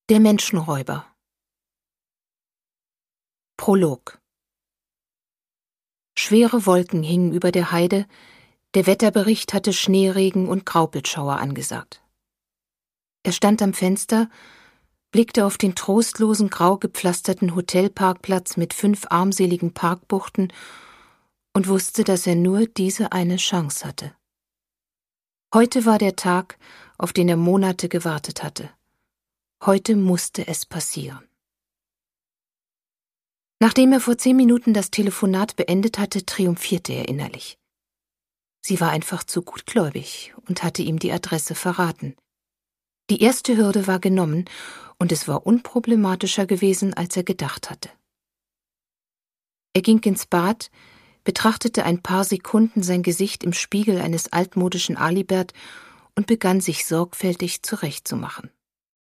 Der Menschenräuber. Prolog. Schwere Wolken hingen über der Heide, der Wetterbericht hatte Schneeregen und Graupelschauer angesagt. Er stand am Fenster, blickte auf den trostlosen, grau gepflasterten Hotelparkplatz mit 5 armseligen Parkbuchten und wusste, dass er nur diese eine Chance hatte. Heute war der Tag, auf den er Monate gewartet hatte. Heute musste es passieren. Nachdem er vor 10 Minuten das Telefonat beendet hatte, triumphierte er innerlich. Sie war einfach zu gutgläubig und hatte ihm die Adresse verraten. Die erste Hürde war genommen und es war unproblematischer gewesen, als er gedacht hatte. Er ging ins Bad, betrachtete ein paar Sekunden sein Gesicht im Spiegel eines altmodischen Alibert und begann sich sorgfältig zurechtzumachen.